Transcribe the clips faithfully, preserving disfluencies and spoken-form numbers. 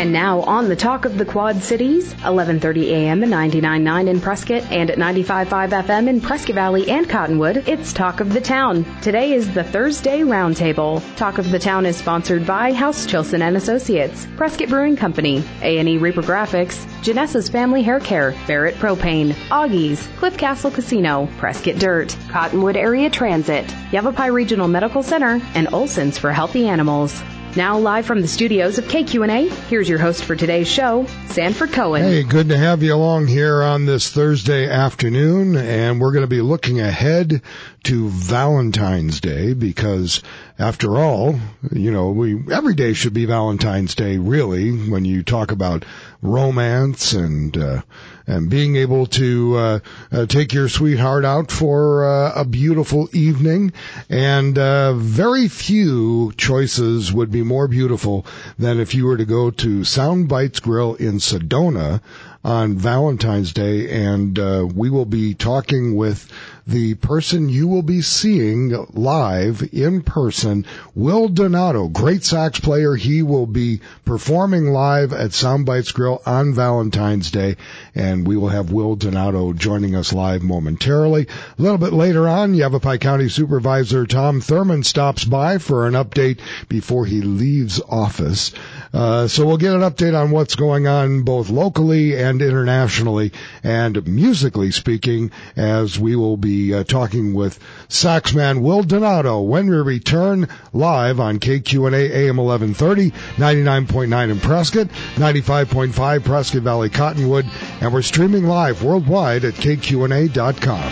And now on the Talk of the Quad Cities, eleven thirty a.m. and ninety-nine point nine in Prescott and at ninety-five point five F M in Prescott Valley and Cottonwood, it's Talk of the Town. Today is the Thursday Roundtable. Talk of the Town is sponsored by House Chilson and Associates, Prescott Brewing Company, A and E Reaper Graphics, Janessa's Family Hair Care, Barrett Propane, Augie's, Cliff Castle Casino, Prescott Dirt, Cottonwood Area Transit, Yavapai Regional Medical Center, and Olson's for Healthy Animals. Now live from the studios of K Q and A, here's your host for today's show, Sanford Cohen. Hey, good to have you along here on this Thursday afternoon, and we're going to be looking ahead to Valentine's Day because, after all, you know, we every day should be Valentine's Day, really, when you talk about romance and uh, and being able to uh, uh, take your sweetheart out for uh, a beautiful evening. And uh, very few choices would be more beautiful than if you were to go to Sound Bites Grill in Sedona on Valentine's Day, and uh, we will be talking with the person you will be seeing live in person, Will Donato, great sax player. He will be performing live at Sound Bites Grill on Valentine's Day, and we will have Will Donato joining us live momentarily. A little bit later on, Yavapai County Supervisor Tom Thurman stops by for an update before he leaves office. Uh, so we'll get an update on what's going on both locally and internationally and musically speaking, as we will be uh, talking with saxman Will Donato when we return live on K Q and A A M eleven thirty, ninety-nine point nine in Prescott, ninety-five point five Prescott Valley Cottonwood, and we're streaming live worldwide at K Q and A dot com.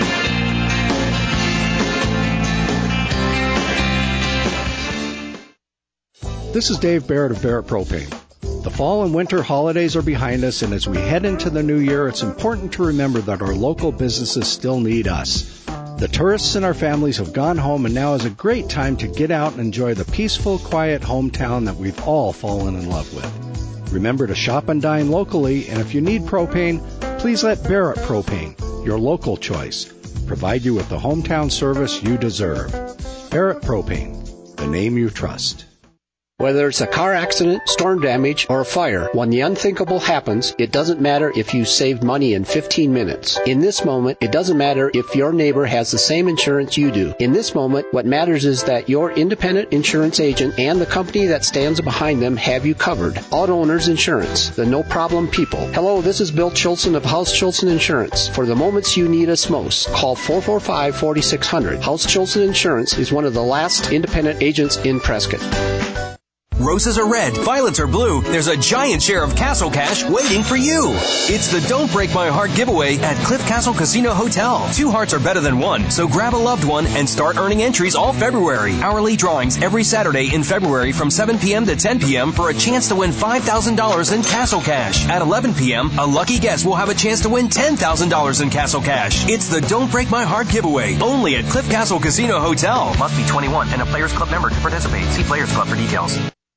This is Dave Barrett of Barrett Propane. The fall and winter holidays are behind us, and as we head into the new year, it's important to remember that our local businesses still need us. The tourists and our families have gone home, and now is a great time to get out and enjoy the peaceful, quiet hometown that we've all fallen in love with. Remember to shop and dine locally, and if you need propane, please let Barrett Propane, your local choice, provide you with the hometown service you deserve. Barrett Propane, the name you trust. Whether it's a car accident, storm damage, or a fire, when the unthinkable happens, it doesn't matter if you saved money in fifteen minutes. In this moment, it doesn't matter if your neighbor has the same insurance you do. In this moment, what matters is that your independent insurance agent and the company that stands behind them have you covered. Auto Owners Insurance, the no-problem people. Hello, this is Bill Chilson of House Chilson Insurance. For the moments you need us most, call four four five, four six zero zero. House Chilson Insurance is one of the last independent agents in Prescott. Roses are red, violets are blue. There's a giant share of Castle Cash waiting for you. It's the Don't Break My Heart giveaway at Cliff Castle Casino Hotel. Two hearts are better than one, so grab a loved one and start earning entries all February. Hourly drawings every Saturday in February from seven p.m. to ten p.m. for a chance to win five thousand dollars in Castle Cash. At eleven p.m., a lucky guest will have a chance to win ten thousand dollars in Castle Cash. It's the Don't Break My Heart giveaway, only at Cliff Castle Casino Hotel. Must be twenty-one and a Players Club member to participate. See Players Club for details.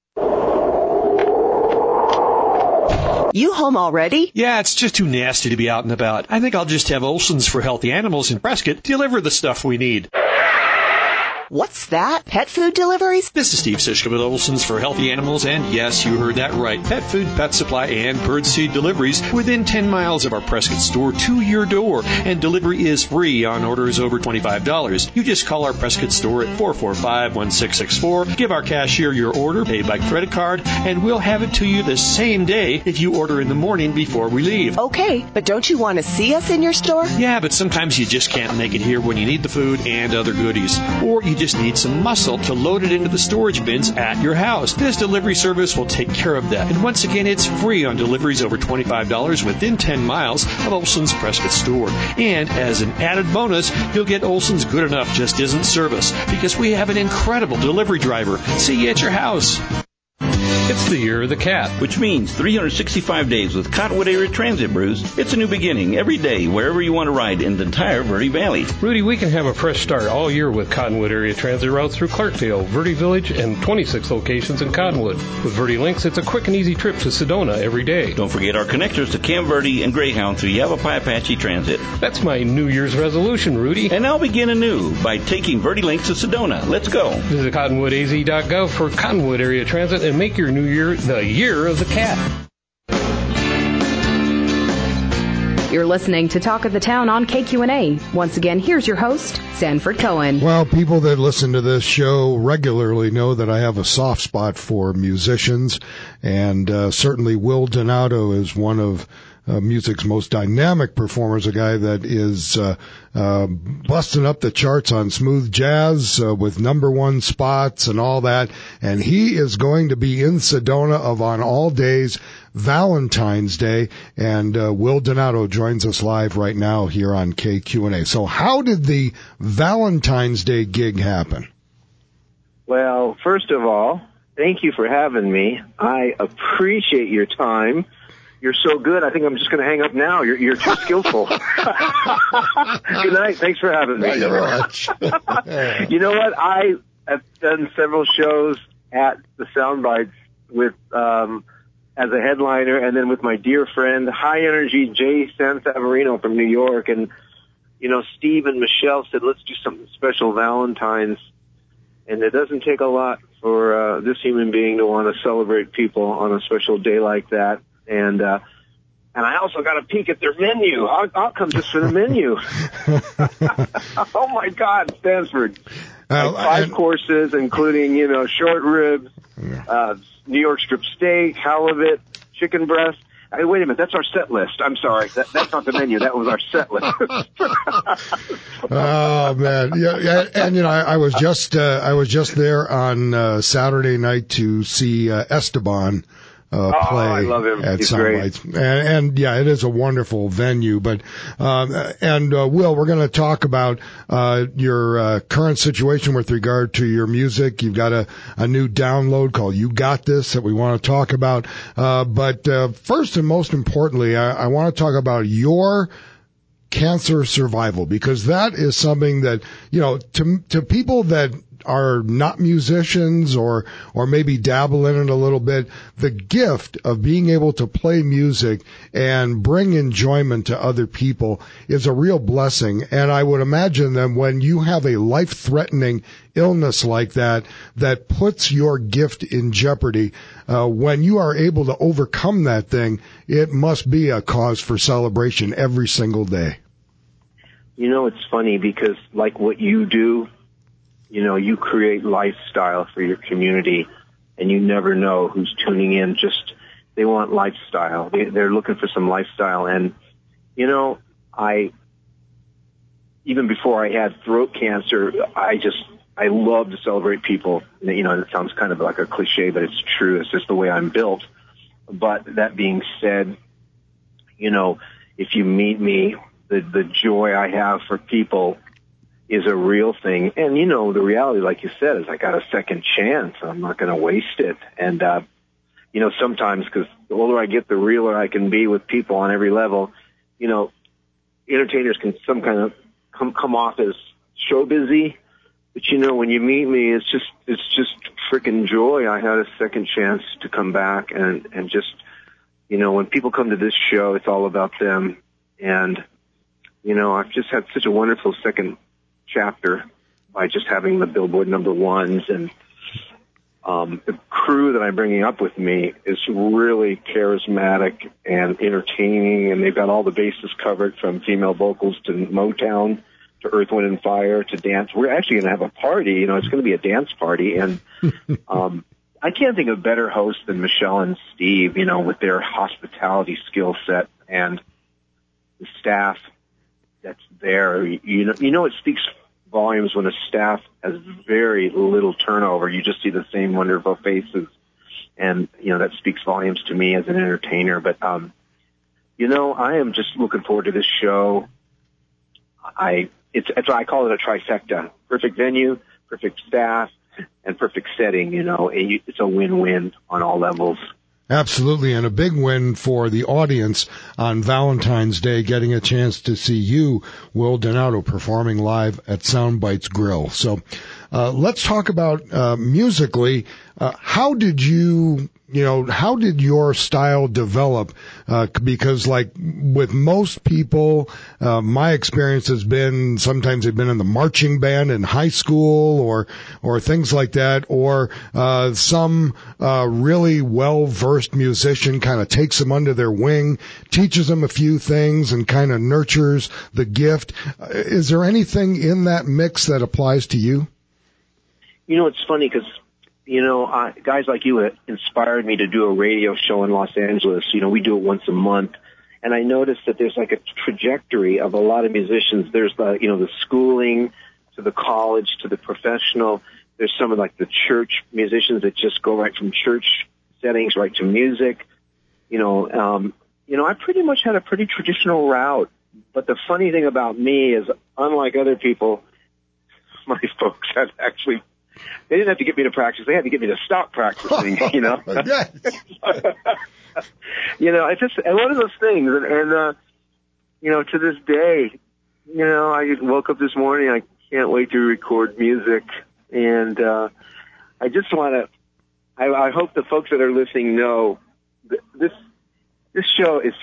You home already? Yeah, it's just too nasty to be out and about. I think I'll just have Olson's for Healthy Animals in Prescott deliver the stuff we need. What's that? Pet food deliveries? This is Steve Sischke with Olson's for Healthy Animals, and yes, you heard that right. Pet food, pet supply, and birdseed deliveries within ten miles of our Prescott store to your door, and delivery is free on orders over twenty-five dollars. You just call our Prescott store at four four five, one six six four, give our cashier your order, pay by credit card, and we'll have it to you the same day if you order in the morning before we leave. Okay, but don't you want to see us in your store? Yeah, but sometimes you just can't make it here when you need the food and other goodies, or you just need some muscle to load it into the storage bins at your house. This delivery service will take care of that. And once again, it's free on deliveries over twenty-five dollars within ten miles of Olson's Prescott store. And as an added bonus, you'll get Olson's Good Enough Just Isn't Service, because we have an incredible delivery driver. See you at your house. It's the year of the cat, which means three hundred sixty-five days with Cottonwood Area Transit, Bruce. It's a new beginning every day, wherever you want to ride in the entire Verde Valley. Rudy, we can have a fresh start all year with Cottonwood Area Transit routes through Clarkdale, Verde Village, and twenty-six locations in Cottonwood. With Verde Links, it's a quick and easy trip to Sedona every day. Don't forget our connectors to Camp Verde and Greyhound through Yavapai Apache Transit. That's my New Year's resolution, Rudy. And I'll begin anew by taking Verde Links to Sedona. Let's go. Visit cottonwood a z dot gov for Cottonwood Area Transit and make your New Year's year the year of the cat. You're listening to Talk of the Town on K Q N A. Once again, here's your host, Sanford Cohen. Well, people that listen to this show regularly know that I have a soft spot for musicians, and uh, certainly Will Donato is one of Uh, music's most dynamic performers, a guy that is uh, uh, busting up the charts on smooth jazz uh, with number one spots and all that. And he is going to be in Sedona of on all days, Valentine's Day. And uh, Will Donato joins us live right now here on K Q N A. So how did the Valentine's Day gig happen? Well, first of all, thank you for having me. I appreciate your time. You're so good. I think I'm just going to hang up now. You're, you're too skillful. Good night. Thanks for having me. Thank you very much. You know what? I have done several shows at the Soundbites with um, as a headliner, and then with my dear friend, High Energy Jay Sansaverino from New York. And you know, Steve and Michelle said, "Let's do something special, Valentine's." And it doesn't take a lot for uh, this human being to want to celebrate people on a special day like that. And, uh, and I also got a peek at their menu. I'll, I'll come just for the menu. Oh my God, Stanford. Uh, like five and, courses, including, you know, short ribs, uh, New York strip steak, halibut, chicken breast. Hey, wait a minute, that's our set list. I'm sorry. That, that's not the menu. That was our set list. Oh man. Yeah, yeah. And you know, I, I was just, uh, I was just there on, uh, Saturday night to see, uh, Esteban. Uh, play oh, I love him. at He's Soundbites. And, and yeah, it is a wonderful venue. But um, and uh, Will, we're going to talk about uh, your uh, current situation with regard to your music. You've got a, a new download called "You Got This" that we want to talk about. Uh, but uh, first and most importantly, I, I want to talk about your cancer survival, because that is something that, you know, to to people that are not musicians or or maybe dabble in it a little bit, the gift of being able to play music and bring enjoyment to other people is a real blessing. And I would imagine that when you have a life-threatening illness like that, that puts your gift in jeopardy, uh, when you are able to overcome that thing, it must be a cause for celebration every single day. You know, it's funny because like what you do, you know, you create lifestyle for your community, and you never know who's tuning in. Just, they want lifestyle. They, they're looking for some lifestyle. And, you know, I, even before I had throat cancer, I just, I love to celebrate people. You know, it sounds kind of like a cliche, but it's true. It's just the way I'm built. But that being said, you know, if you meet me, the, the joy I have for people is a real thing. And, you know, the reality, like you said, is I got a second chance. I'm not going to waste it. And, uh, you know, sometimes, because the older I get, the realer I can be with people on every level. You know, entertainers can some kind of come, come off as show busy. But, you know, when you meet me, it's just, it's just freaking joy. I had a second chance to come back and, and just, you know, when people come to this show, it's all about them. And, you know, I've just had such a wonderful second chapter by just having the Billboard number ones, and um, the crew that I'm bringing up with me is really charismatic and entertaining, and they've got all the bases covered from female vocals to Motown to Earth, Wind and Fire to dance. We're actually going to have a party. You know, it's going to be a dance party, and um, I can't think of better hosts than Michelle and Steve, you know, with their hospitality skill set and the staff that's there. You know, you know, it speaks volumes when a staff has very little turnover. You just see the same wonderful faces, and you know that speaks volumes to me as an entertainer. But um, you know, I am just looking forward to this show. I it's, it's I call it a trifecta: perfect venue, perfect staff, and perfect setting. You know, it's a win-win on all levels. Absolutely, and a big win for the audience on Valentine's Day, getting a chance to see you, Will Donato, performing live at Soundbites Grill. So, uh, let's talk about uh, musically. Uh, how did you, you know, how did your style develop? Uh, because like with most people, uh, my experience has been sometimes they've been in the marching band in high school or, or things like that, or, uh, some, uh, really well-versed musician kind of takes them under their wing, teaches them a few things and kind of nurtures the gift. Uh, is there anything in that mix that applies to you? You know, it's funny because You know, uh, guys like you inspired me to do a radio show in Los Angeles. You know, we do it once a month. And I noticed that there's like a trajectory of a lot of musicians. There's the, you know, the schooling to the college to the professional. There's some of like the church musicians that just go right from church settings right to music. You know, um, you know, I pretty much had a pretty traditional route. But the funny thing about me is, unlike other people, my folks had actually, they didn't have to get me to practice. They had to get me to stop practicing, you know. You know, it's just one of those things. And, and uh, you know, to this day, you know, I just woke up this morning. I can't wait to record music. And uh, I just want to, I, I hope the folks that are listening know that this, this show is,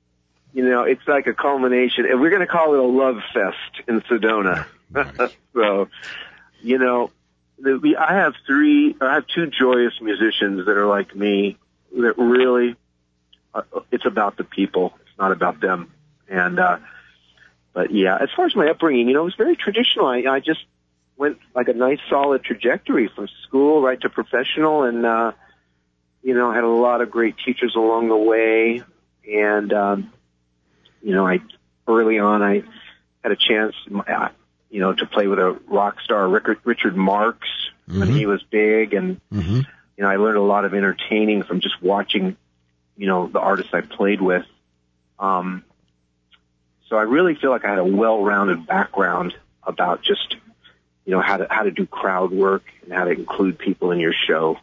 you know, it's like a culmination. And we're going to call it a love fest in Sedona. Nice. So, you know, the, I have three, I have two joyous musicians that are like me that really, uh, it's about the people. It's not about them. And, uh, but yeah, as far as my upbringing, you know, it was very traditional. I, I just went like a nice solid trajectory from school right to professional. And, uh, you know, I had a lot of great teachers along the way. And, um, you know, I, early on, I had a chance, uh, you know, to play with a rock star, Richard, Richard Marx, mm-hmm. when he was big. And, mm-hmm. you know, I learned a lot of entertaining from just watching, you know, the artists I played with. Um, so I really feel like I had a well-rounded background about just, you know, how to, how to do crowd work and how to include people in your show.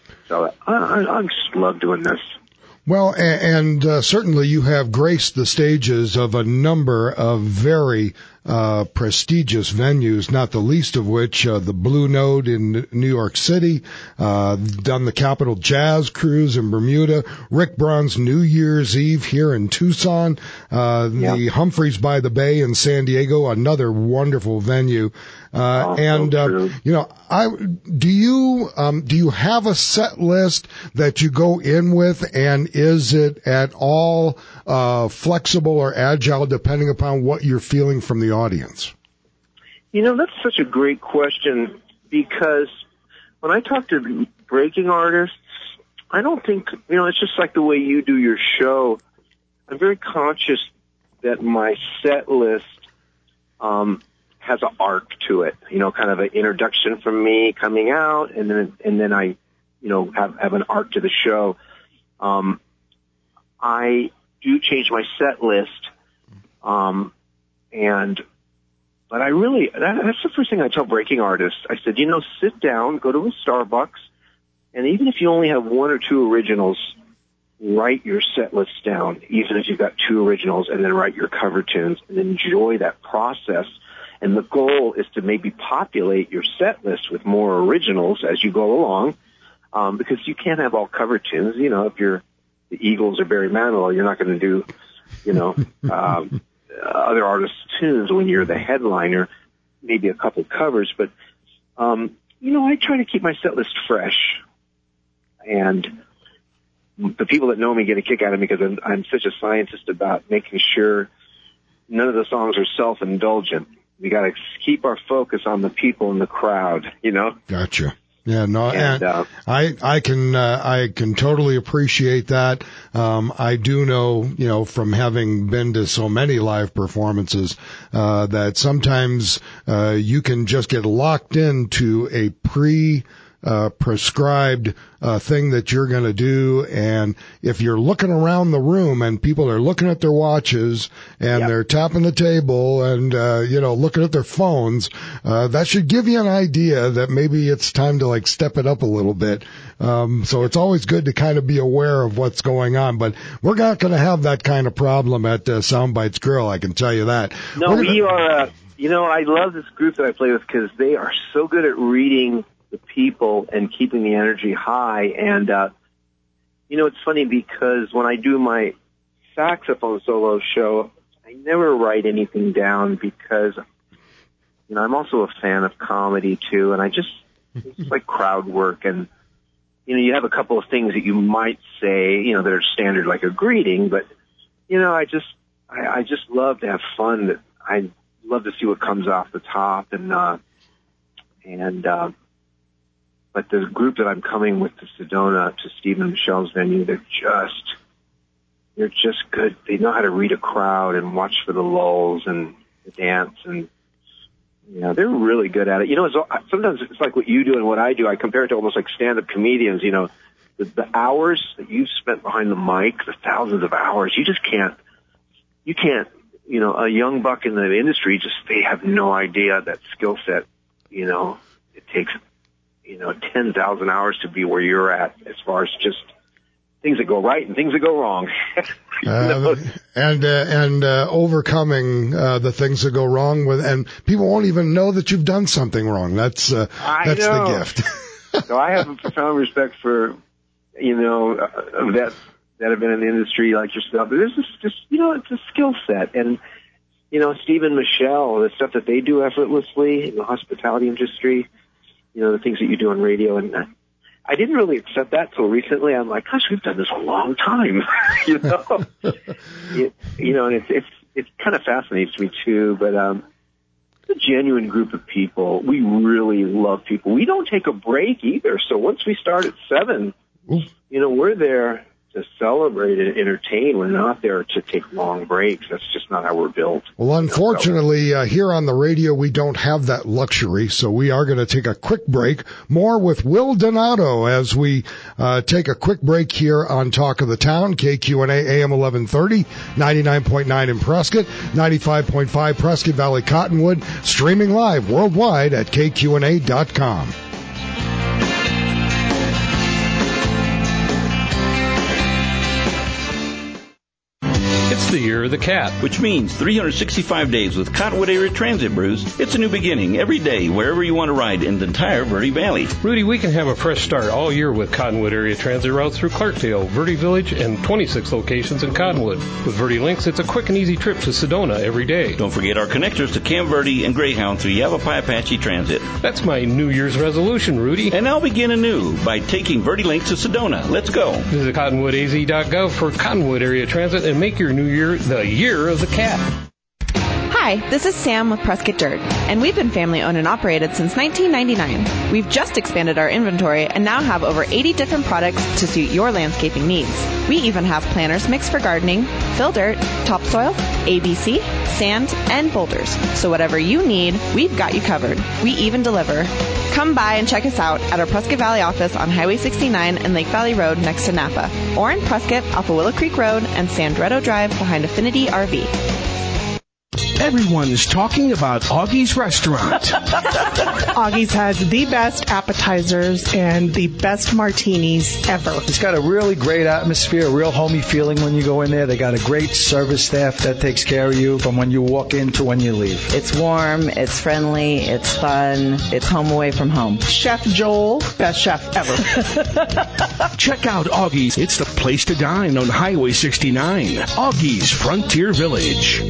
So I, I, I just love doing this. Well, and, and uh, certainly you have graced the stages of a number of very uh prestigious venues, not the least of which uh, the Blue Note in New York City, uh done the Capitol Jazz Cruise in Bermuda, Rick Braun's New Year's Eve here in Tucson, uh yeah. the Humphreys by the Bay in San Diego, another wonderful venue. Uh, oh, and, uh, you know, I, do you, um, do you have a set list that you go in with, and is it at all, uh, flexible or agile depending upon what you're feeling from the audience? You know, that's such a great question, because when I talk to breaking artists, I don't think, you know, it's just like the way you do your show. I'm very conscious that my set list, um, has an arc to it, you know, kind of an introduction from me coming out, and then and then I, you know, have have an arc to the show. Um, I do change my set list, um, and but I really that, that's the first thing I tell breaking artists. I said, you know, sit down, go to a Starbucks, and even if you only have one or two originals, write your set list down. Even if you've got two originals, and then write your cover tunes, and enjoy that process. And the goal is to maybe populate your set list with more originals as you go along, um, because you can't have all cover tunes. You know, if you're the Eagles or Barry Manilow, you're not going to do, you know, um, other artists' tunes when you're the headliner. Maybe a couple covers, but um, you know, I try to keep my set list fresh. And the people that know me get a kick out of me because I'm, I'm such a scientist about making sure none of the songs are self-indulgent. We got to keep our focus on the people in the crowd, you know? Gotcha. Yeah, no, and, and uh, I, I can, uh, I can totally appreciate that. Um, I do know, you know, from having been to so many live performances, uh, that sometimes, uh, you can just get locked into a pre, uh, prescribed, uh, thing that you're going to do. And if you're looking around the room and people are looking at their watches and yep. they're tapping the table and, uh, you know, looking at their phones, uh, that should give you an idea that maybe it's time to like step it up a little bit. Um, so it's always good to kind of be aware of what's going on, but we're not going to have that kind of problem at uh, Soundbites Grill. I can tell you that. No, gonna... we are, uh, You know, I love this group that I play with because they are so good at reading the people and keeping the energy high. And, uh, you know, it's funny because when I do my saxophone solo show, I never write anything down because, you know, I'm also a fan of comedy too. And I just, it's like crowd work. And, you know, you have a couple of things that you might say, you know, that are standard like a greeting, but, you know, I just, I, I just love to have fun. That I love to see what comes off the top. And, uh, and, uh, but the group that I'm coming with to Sedona, to Steve and Michelle's venue, they're just, they're just good. They know how to read a crowd and watch for the lulls and the dance, and, you know, they're really good at it. You know, it's, sometimes it's like what you do and what I do. I compare it to almost like stand-up comedians, you know, the, the hours that you've spent behind the mic, the thousands of hours, you just can't, you can't, you know, a young buck in the industry, just, they have no idea that skill set, you know, it takes, you know, ten thousand hours to be where you're at as far as just things that go right and things that go wrong. uh, and, uh, and, uh, overcoming, uh, the things that go wrong with, and people won't even know that you've done something wrong. That's, uh, I that's know. the gift. So I have a profound respect for, you know, uh, that, that have been in the industry like yourself. But this is just, you know, it's a skill set. And, you know, Steve and Michelle, the stuff that they do effortlessly in the hospitality industry, you know, the things that you do on radio. And uh, I didn't really accept that till recently. I'm like, gosh, we've done this a long time, you know. it, you know, and it's it's it kind of fascinates me too. But um, it's a genuine group of people. We really love people. We don't take a break either. So once we start at seven, Oof. you know, we're there to celebrate and entertain. We're not there to take long breaks. That's just not how we're built. Well, unfortunately, uh, here on the radio, we don't have that luxury, so we are going to take a quick break. More with Will Donato as we uh, take a quick break here on Talk of the Town, K Q N A A M eleven thirty, ninety-nine point nine in Prescott, ninety-five point five Prescott Valley Cottonwood, streaming live worldwide at K Q N A dot com. It's the year of the cat, which means three hundred sixty-five days with Cottonwood Area Transit, Bruce. It's a new beginning every day, wherever you want to ride in the entire Verde Valley. Rudy, we can have a fresh start all year with Cottonwood Area Transit routes through Clarkdale, Verde Village, and twenty-six locations in Cottonwood. With Verde Links, it's a quick and easy trip to Sedona every day. Don't forget our connectors to Camp Verde and Greyhound through Yavapai Apache Transit. That's my New Year's resolution, Rudy. And I'll begin anew by taking Verde Links to Sedona. Let's go. Visit cottonwood a z dot gov for Cottonwood Area Transit and make your new year the year of the cat. Hi, this is Sam with Prescott Dirt, and we've been family owned and operated since nineteen ninety-nine. We've just expanded our inventory and now have over eighty different products to suit your landscaping needs. We even have planters mixed for gardening, fill dirt, topsoil, A B C, sand, and boulders. So whatever you need, we've got you covered. We even deliver. Come by and check us out at our Prescott Valley office on Highway sixty-nine and Lake Valley Road next to Napa, or in Prescott off of Willow Creek Road and Sandretto Drive behind Affinity R V. Everyone is talking about Augie's Restaurant. Augie's has the best appetizers and the best martinis ever. It's got a really great atmosphere, a real homey feeling when you go in there. They got a great service staff that takes care of you from when you walk in to when you leave. It's warm, it's friendly, it's fun, it's home away from home. Chef Joel, best chef ever. Check out Augie's. It's the place to dine on Highway sixty-nine. Augie's Frontier Village.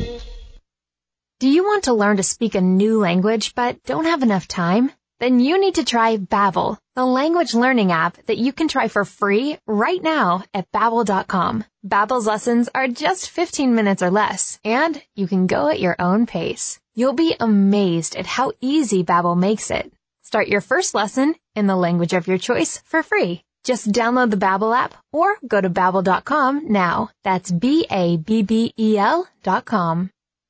Do you want to learn to speak a new language but don't have enough time? Then you need to try Babbel, the language learning app that you can try for free right now at babbel dot com. Babbel's lessons are just fifteen minutes or less, and you can go at your own pace. You'll be amazed at how easy Babbel makes it. Start your first lesson in the language of your choice for free. Just download the Babbel app or go to babbel dot com now. That's B A B B E L dot com.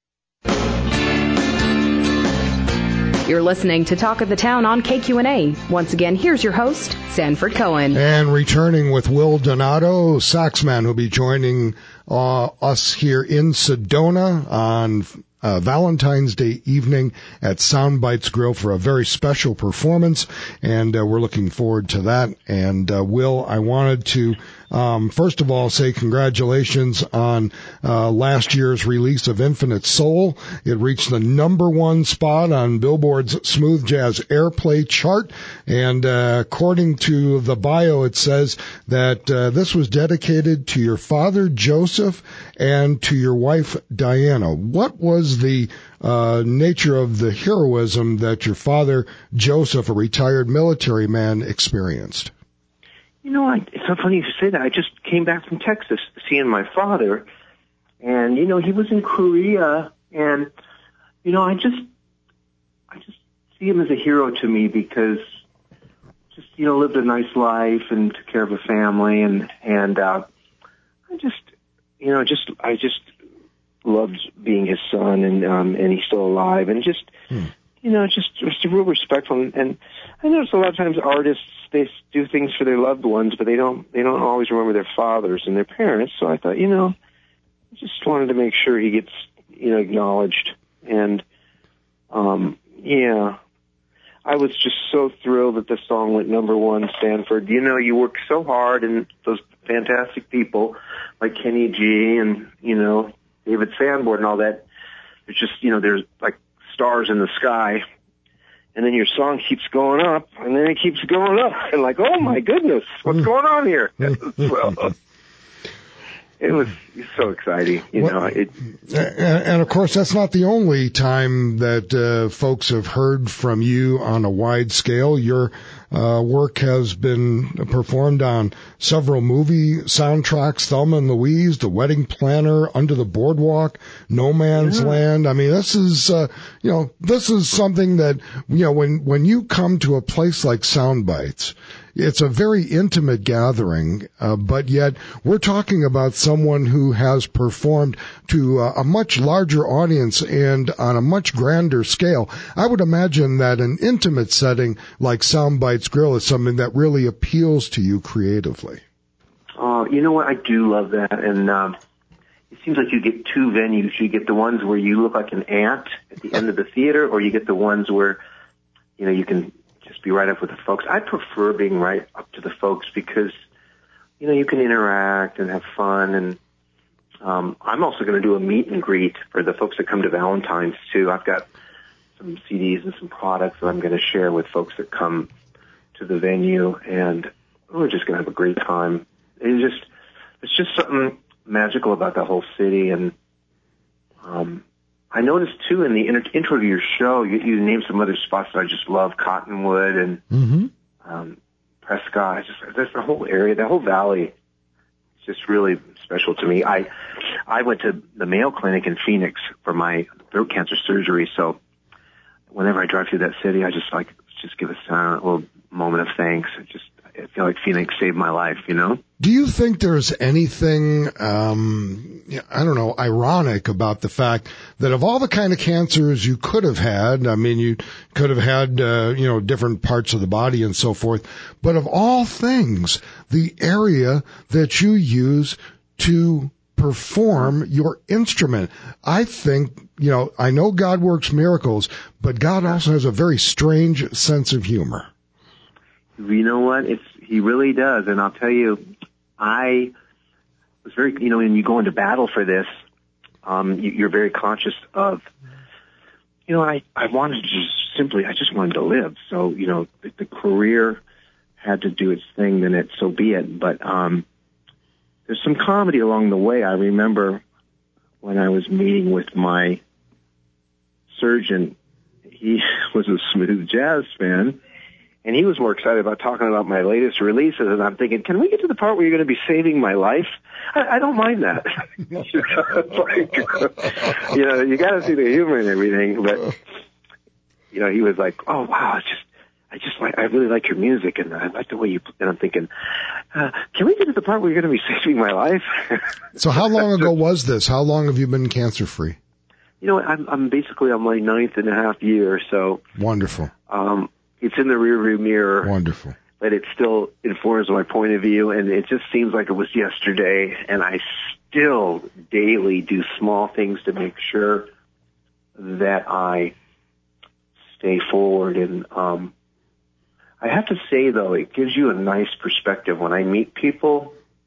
You're listening to Talk of the Town on K Q N A. Once again, here's your host, Sanford Cohen. And returning with Will Donato, saxman, who'll be joining uh, us here in Sedona on uh, Valentine's Day evening at Soundbites Grill for a very special performance, and uh, we're looking forward to that. And uh, Will, I wanted to Um, first of all, say congratulations on uh, last year's release of Infinite Soul. It reached the number one spot on Billboard's Smooth Jazz Airplay chart, and uh, according to the bio, it says that uh, this was dedicated to your father, Joseph, and to your wife, Diana. What was the uh, nature of the heroism that your father, Joseph, a retired military man, experienced? You know, I, it's so funny you say that. I just came back from Texas seeing my father, and, you know, he was in Korea, and, you know, I just, I just see him as a hero to me because just, you know, lived a nice life and took care of a family, and, and, uh, I just, you know, just, I just loved being his son, and, um, and he's still alive, and just, hmm. you know, just, just real respectful. And, and I notice a lot of times artists, they do things for their loved ones, but they don't, they don't always remember their fathers and their parents. So I thought, you know, I just wanted to make sure he gets, you know, acknowledged. And, um, yeah, I was just so thrilled that the song went number one, Stanford. You know, you work so hard, and those fantastic people like Kenny G and, you know, David Sanborn and all that. It's just, you know, there's like stars in the sky. And then your song keeps going up, and then it keeps going up. And like, oh my goodness, what's going on here? So, it was so exciting, you well, know. It, and, and of course, that's not the only time that uh, folks have heard from you on a wide scale. Your uh, work has been performed on several movie soundtracks: Thelma and Louise, The Wedding Planner, Under the Boardwalk, No Man's yeah. Land. I mean, this is, uh, you know, this is something that, you know, when when you come to a place like Soundbites, it's a very intimate gathering, uh, but yet we're talking about someone who has performed to uh, a much larger audience and on a much grander scale. I would imagine that an intimate setting like Soundbites Grill is something that really appeals to you creatively. Oh, uh, you know what? I do love that. And um, it seems like you get two venues. You get the ones where you look like an ant at the end of the theater, or you get the ones where, you know, you can just be right up with the folks. I prefer being right up to the folks because, you know, you can interact and have fun. And um, I'm also going to do a meet and greet for the folks that come to Valentine's, too. I've got some C Ds and some products that I'm going to share with folks that come to the venue, and we're just going to have a great time. It's just, it's just something magical about the whole city. And um I noticed, too, in the intro to your show, you, you named some other spots that I just love, Cottonwood and mm-hmm. um, Prescott. I just, that's the whole area, the whole valley. It's just really special to me. I I went to the Mayo Clinic in Phoenix for my throat cancer surgery, so whenever I drive through that city, I just like just give a silent little moment of thanks. It just I feel like Phoenix saved my life, you know? Do you think there's anything, um, I don't know, ironic about the fact that of all the kind of cancers you could have had, I mean, you could have had, uh, you know, different parts of the body and so forth, but of all things, the area that you use to perform your instrument. I think, you know, I know God works miracles, but God also has a very strange sense of humor. You know what? It's he really does, and I'll tell you, I was very, you know, when you go into battle for this, um, you, you're very conscious of, you know, I I wanted to just simply, I just wanted to live. So, you know, the, the career had to do its thing, then it so be it. But um, there's some comedy along the way. I remember when I was meeting with my surgeon, he was a smooth jazz fan. And he was more excited about talking about my latest releases, and I'm thinking, can we get to the part where you're going to be saving my life? I, I don't mind that. you know, like, you know, you got to see the humor and everything, but you know, he was like, "Oh wow, it's just, I just like, I really like your music, and I like the way you." And I'm thinking, uh, can we get to the part where you're going to be saving my life? So, how long ago was this? How long have you been cancer free? You know, I'm, I'm basically on my ninth and a half year, so wonderful. Um, It's in the rearview mirror. Wonderful. But it still informs my point of view, and it just seems like it was yesterday, and I still daily do small things to make sure that I stay forward. And um, I have to say, though, it gives you a nice perspective when I meet people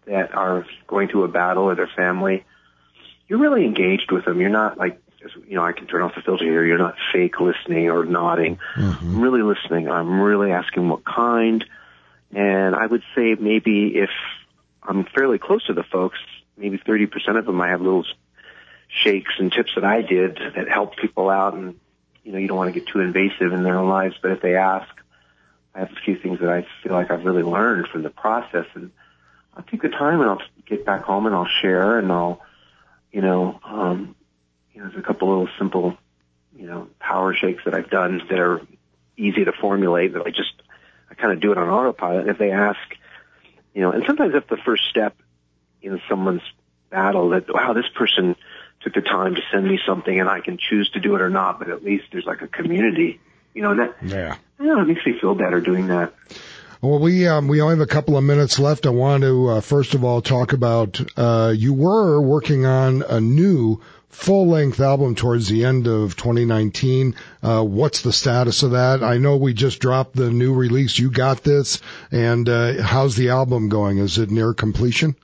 that are going through a battle or their family, you're really engaged with them. You're not like, you know, I can turn off the filter here. You're not fake listening or nodding. Mm-hmm. I'm really listening. I'm really asking what kind. And I would say maybe if I'm fairly close to the folks, maybe thirty percent of them I have little shakes and tips that I did that help people out. And, you know, you don't want to get too invasive in their own lives, but if they ask, I have a few things that I feel like I've really learned from the process. And I'll take the time and I'll get back home and I'll share and I'll, you know, um, you know, there's a couple little simple, you know, power shakes that I've done that are easy to formulate that I just, I kind of do it on autopilot. And if they ask, you know, and sometimes that's the first step in someone's battle that, wow, this person took the time to send me something and I can choose to do it or not, but at least there's like a community, you know, that, yeah, you know, it makes me feel better doing that. Well, we um, we only have a couple of minutes left. I want to, uh, first of all, talk about, uh, you were working on a new full-length album towards the end of twenty nineteen. Uh, what's the status of that? I know we just dropped the new release. You got this. And uh, how's the album going? Is it near completion?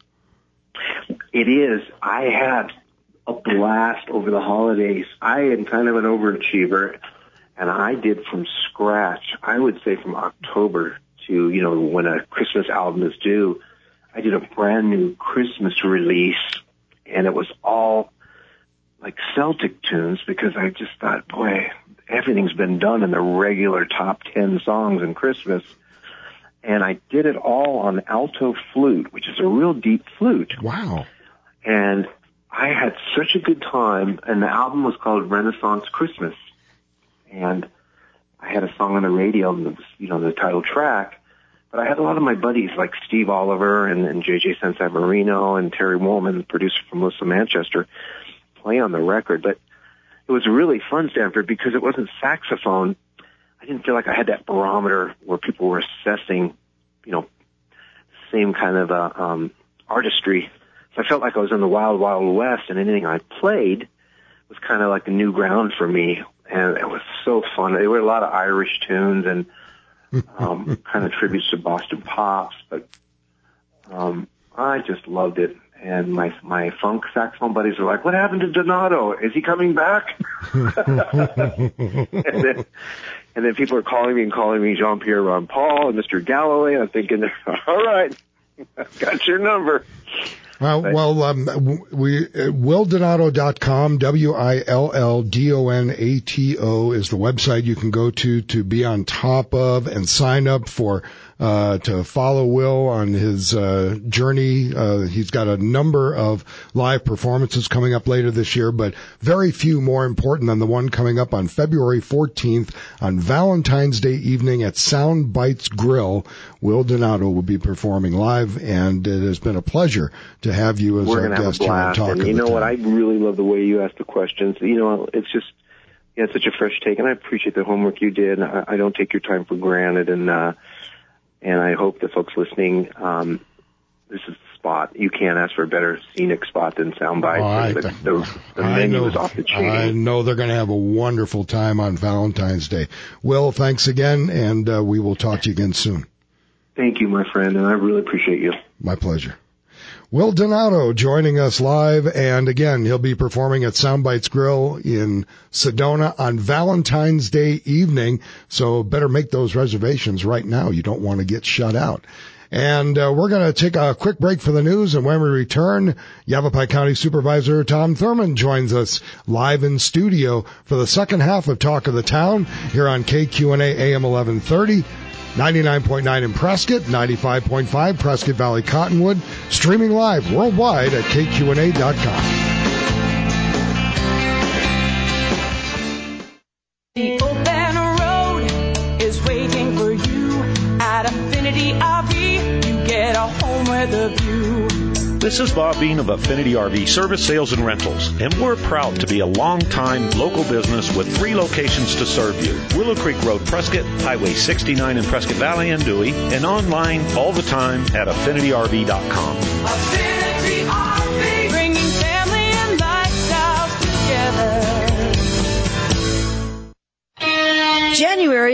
It is. I had a blast over the holidays. I am kind of an overachiever, and I did from scratch, I would say from October to, you know, when a Christmas album is due, I did a brand new Christmas release, and it was all like Celtic tunes because I just thought, boy, everything's been done in the regular top ten songs in Christmas. And I did it all on alto flute, which is a real deep flute. Wow. And I had such a good time, and the album was called Renaissance Christmas. And I had a song on the radio, and it was, you know, the title track. But I had a lot of my buddies like Steve Oliver and, and J J San Marino and Terry Woolman, the producer from Melissa Manchester, play on the record. But it was really fun, Stanford, because it wasn't saxophone. I didn't feel like I had that barometer where people were assessing, you know, same kind of uh, um, artistry. So I felt like I was in the wild, wild west, and anything I played was kind of like a new ground for me. And it was so fun. There were a lot of Irish tunes and um, kind of tributes to Boston Pops, but um, I just loved it. And my my funk saxophone buddies were like, "What happened to Donato? Is he coming back?" and then and then people are calling me and calling me Jean-Pierre Ron Paul and Mister Galloway. And I'm thinking, all right, I've got your number. Uh, well, um, we, uh, will donato dot com, W I L L D O N A T O is the website you can go to to be on top of and sign up for, uh, to follow Will on his, uh, journey. Uh, he's got a number of live performances coming up later this year, but very few more important than the one coming up on February fourteenth on Valentine's Day evening at Sound Bites Grill. Will Donato will be performing live, and it has been a pleasure to have you as We're our gonna guest have a here on blast. Talk And of you the know Town. what? I really love the way you ask the questions. You know, it's just, yeah, it's such a fresh take, and I appreciate the homework you did. I, I don't take your time for granted, and uh, and I hope that folks listening, um, this is the spot. You can't ask for a better scenic spot than Sound Bites. Oh, I- the the, the I menu know, is off the chain. I know they're going to have a wonderful time on Valentine's Day. Will, thanks again, and uh, we will talk to you again soon. Thank you, my friend, and I really appreciate you. My pleasure. Will Donato joining us live, and again, he'll be performing at Soundbites Grill in Sedona on Valentine's Day evening, so better make those reservations right now. You don't want to get shut out. And uh, we're going to take a quick break for the news, and when we return, Yavapai County Supervisor Tom Thurmond joins us live in studio for the second half of Talk of the Town here on K Q N A A M eleven thirty. ninety-nine point nine in Prescott, ninety-five point five Prescott Valley Cottonwood, streaming live worldwide at K Q N A dot com. The open road is waiting for you at Affinity R V. You get a home with a view. This is Bob Bean of Affinity R V Service, Sales, and Rentals, and we're proud to be a long-time local business with three locations to serve you. Willow Creek Road, Prescott, Highway sixty-nine in Prescott Valley and Dewey, and online all the time at affinity R V dot com. Affinity R V, bringing family and lifestyles together. January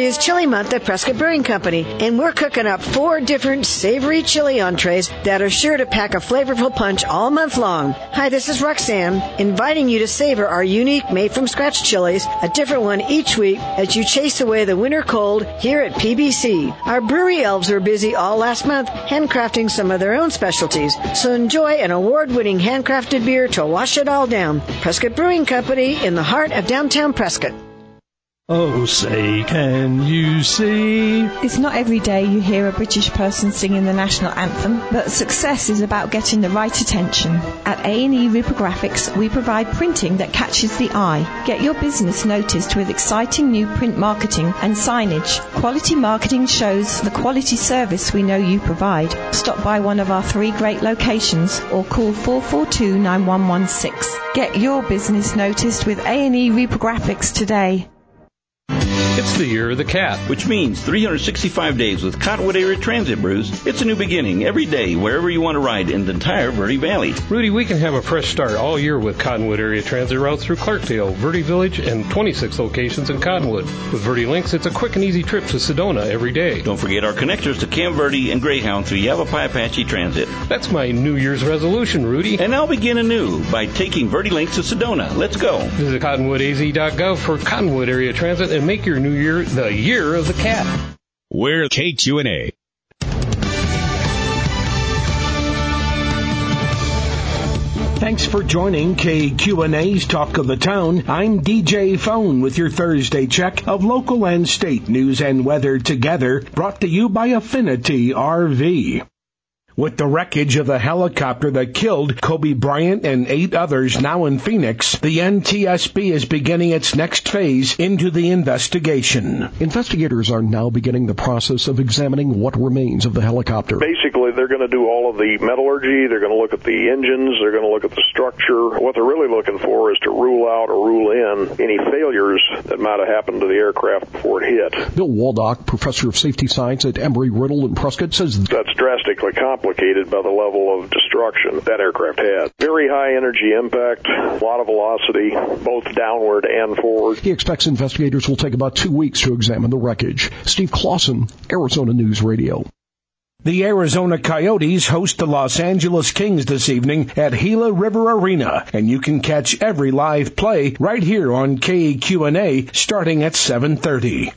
is Chili Month at Prescott Brewing Company, and we're cooking up four different savory chili entrees that are sure to pack a flavorful punch all month long. Hi, this is Roxanne, inviting you to savor our unique made-from-scratch chilies, a different one each week as you chase away the winter cold here at P B C. Our brewery elves were busy all last month handcrafting some of their own specialties, so enjoy an award-winning handcrafted beer to wash it all down. Prescott Brewing Company in the heart of downtown Prescott. Oh, say, can you see? It's not every day you hear a British person singing the national anthem, but success is about getting the right attention. At A and E Reprographics, we provide printing that catches the eye. Get your business noticed with exciting new print marketing and signage. Quality marketing shows the quality service we know you provide. Stop by one of our three great locations or call four four two, nine one one six. Get your business noticed with A and E Reprographics today. It's the year of the cat, which means three hundred sixty-five days with Cottonwood Area Transit, Bruce. It's a new beginning every day, wherever you want to ride in the entire Verde Valley. Rudy, we can have a fresh start all year with Cottonwood Area Transit routes through Clarkdale, Verde Village, and twenty-six locations in Cottonwood. With Verde Links, it's a quick and easy trip to Sedona every day. Don't forget our connectors to Camp Verde and Greyhound through Yavapai Apache Transit. That's my New Year's resolution, Rudy. And I'll begin anew by taking Verde Links to Sedona. Let's go. Visit cottonwood a z dot gov for Cottonwood Area Transit and make your New Year the year of the cat. We're K Q and A. Thanks for joining K Q and A's Talk of the Town. I'm D J Phone with your Thursday check of local and state news and weather together, brought to you by Affinity R V. With the wreckage of the helicopter that killed Kobe Bryant and eight others now in Phoenix, the N T S B is beginning its next phase into the investigation. Investigators are now beginning the process of examining what remains of the helicopter. Basically, they're going to do all of the metallurgy, they're going to look at the engines, they're going to look at the structure. What they're really looking for is to rule out or rule in any failures that might have happened to the aircraft before it hit. Bill Waldock, professor of safety science at Embry-Riddle in Prescott, says that's drastically complicated. By the level of destruction that aircraft had. Very high energy impact, a lot of velocity, both downward and forward. He expects investigators will take about two weeks to examine the wreckage. Steve Clausen, Arizona News Radio. The Arizona Coyotes host the Los Angeles Kings this evening at Gila River Arena, and you can catch every live play right here on K Q and A starting at seven thirty.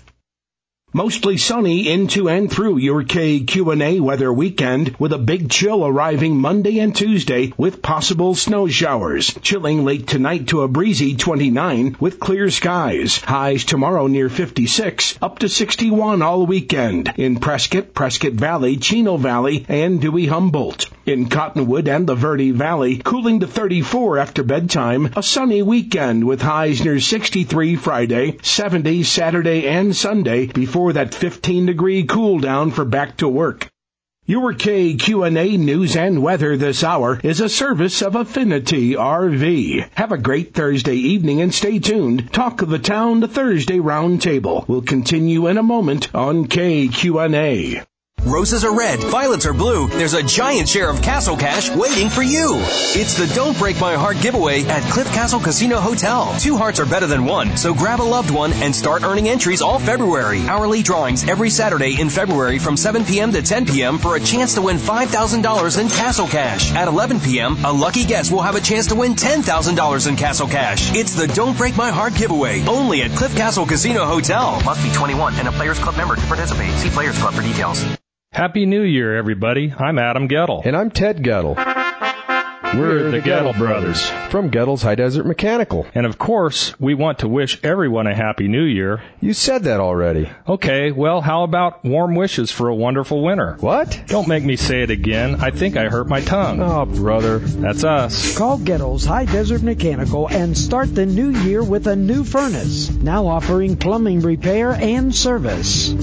Mostly sunny into and through your K Q and A weather weekend, with a big chill arriving Monday and Tuesday with possible snow showers. Chilling late tonight to a breezy twenty-nine with clear skies. Highs tomorrow near fifty-six, up to sixty-one all weekend. In Prescott, Prescott Valley, Chino Valley, and Dewey Humboldt. In Cottonwood and the Verde Valley, cooling to thirty-four after bedtime. A sunny weekend with highs near sixty-three Friday, seventy Saturday and Sunday, before that fifteen-degree cool down for back to work. Your K Q and A news and weather this hour is a service of Affinity R V. Have a great Thursday evening and stay tuned. Talk of the Town, the Thursday Roundtable, will continue in a moment on K Q and A. Roses are red, violets are blue. There's a giant share of Castle Cash waiting for you. It's the Don't Break My Heart giveaway at Cliff Castle Casino Hotel. Two hearts are better than one, so grab a loved one and start earning entries all February. Hourly drawings every Saturday in February from seven p.m. to ten p.m. for a chance to win five thousand dollars in Castle Cash. At eleven p.m., a lucky guest will have a chance to win ten thousand dollars in Castle Cash. It's the Don't Break My Heart giveaway, only at Cliff Castle Casino Hotel. Must be twenty-one and a Players Club member to participate. See Players Club for details. Happy New Year, everybody. I'm Adam Gettle. And I'm Ted Gettle. We're, We're the, the Gettle Gettle brothers. From Gettle's High Desert Mechanical. And of course, we want to wish everyone a Happy New Year. You said that already. Okay, well, how about warm wishes for a wonderful winter? What? Don't make me say it again. I think I hurt my tongue. Oh, brother. That's us. Call Gettle's High Desert Mechanical and start the new year with a new furnace. Now offering plumbing repair and service.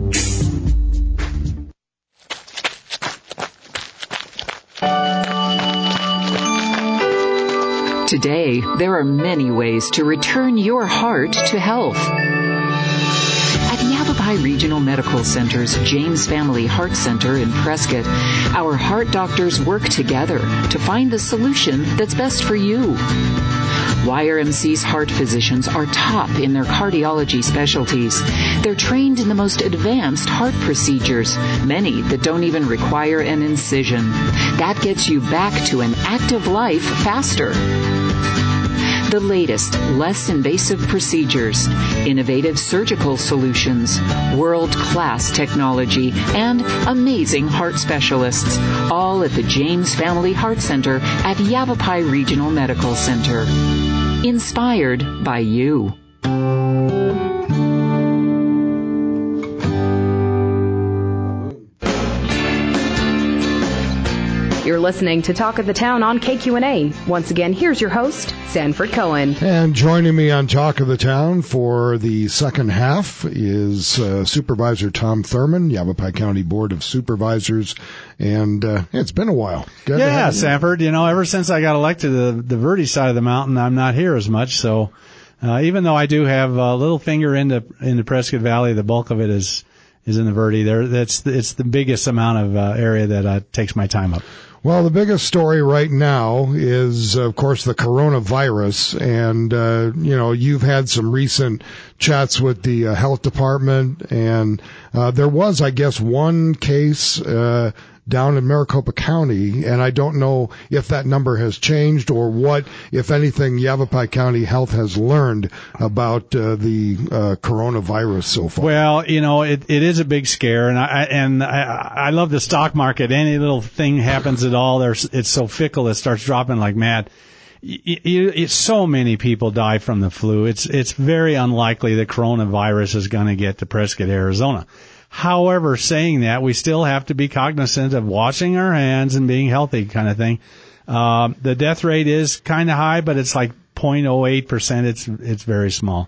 Today, there are many ways to return your heart to health. At Yavapai Regional Medical Center's James Family Heart Center in Prescott, our heart doctors work together to find the solution that's best for you. Y R M C's heart physicians are top in their cardiology specialties. They're trained in the most advanced heart procedures, many that don't even require an incision. That gets you back to an active life faster. The latest, less invasive procedures, innovative surgical solutions, world-class technology, and amazing heart specialists, all at the James Family Heart Center at Yavapai Regional Medical Center. Inspired by you. You're listening to Talk of the Town on K Q N A. Once again, here's your host, Sanford Cohen. And joining me on Talk of the Town for the second half is uh, Supervisor Tom Thurman, Yavapai County Board of Supervisors. And uh, it's been a while. Good yeah, Sanford. You know, ever since I got elected to the, the Verde side of the mountain, I'm not here as much. So uh, even though I do have a little finger into into Prescott Valley, the bulk of it is is in the Verde. There, that's it's the biggest amount of uh, area that uh, takes my time up. Well, the biggest story right now is, of course, the coronavirus. And, uh, you know, you've had some recent chats with the uh, health department. And uh, there was, I guess, one case uh down in Maricopa County, and I don't know if that number has changed or what, if anything, Yavapai County Health has learned about uh, the uh, coronavirus so far. Well, you know, it, it is a big scare, and I and I, I love the stock market. Any little thing happens at all, there's it's so fickle, it starts dropping like mad. You, you, you, so many people die from the flu. It's it's very unlikely the coronavirus is going to get to Prescott, Arizona. However, saying that, we still have to be cognizant of washing our hands and being healthy kind of thing. Uh, the death rate is kind of high, but it's like zero point zero eight percent. It's it's very small.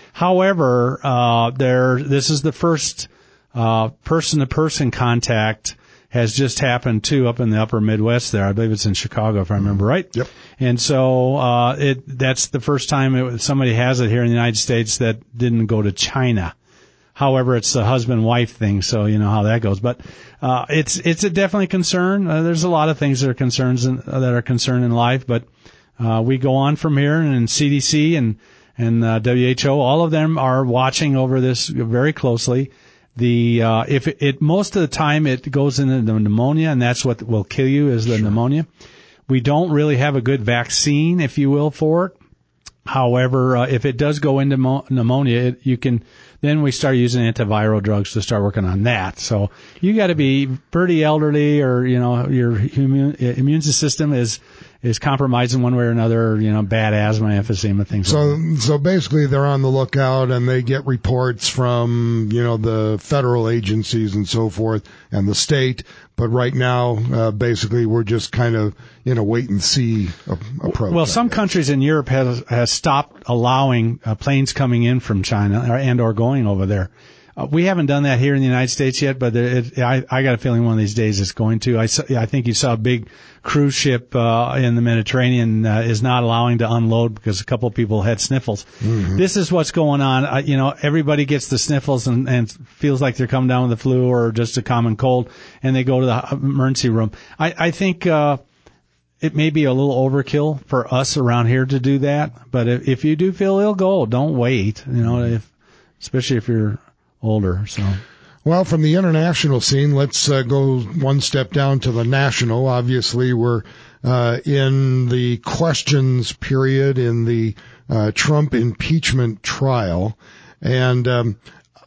However, uh, there this is the first uh, person-to-person contact has just happened, too, up in the upper Midwest there. I believe it's in Chicago, if I remember right. Yep. And so uh, it that's the first time it, somebody has it here in the United States that didn't go to China. However, it's the husband-wife thing, so you know how that goes. But uh, it's it's a definitely concern. Uh, there's a lot of things that are concerns in, uh, that are concern in life, but uh, we go on from here, and C D C and and uh, W H O, all of them are watching over this very closely. The uh, if it, it most of the time it goes into the pneumonia, and that's what will kill you is the sure. pneumonia. We don't really have a good vaccine, if you will, for it. However, uh, if it does go into mo- pneumonia, it, you can. Then we start using antiviral drugs to start working on that. So you got to be pretty elderly, or you know your immune, immune system is is compromised in one way or another. You know, bad asthma, emphysema, things. So like that. so basically, they're on the lookout, and they get reports from you know the federal agencies and so forth, and the state. But right now, uh, basically, we're just kind of in a wait and see approach. Well, some countries in Europe has has stopped allowing uh, planes coming in from China or, and or going over there. Uh, we haven't done that here in the United States yet, but it, I, I got a feeling one of these days it's going to. I, saw, I think you saw a big cruise ship uh, in the Mediterranean uh, is not allowing to unload because a couple of people had sniffles. Mm-hmm. This is what's going on. Uh, you know, everybody gets the sniffles and, and feels like they're coming down with the flu or just a common cold, and they go to the emergency room. I, I think uh, it may be a little overkill for us around here to do that, but if, if you do feel ill, go. Don't wait. You know, if especially if you're older. So, well, from the international scene, let's uh, go one step down to the national. Obviously, we're uh, in the questions period in the uh, Trump impeachment trial, and um,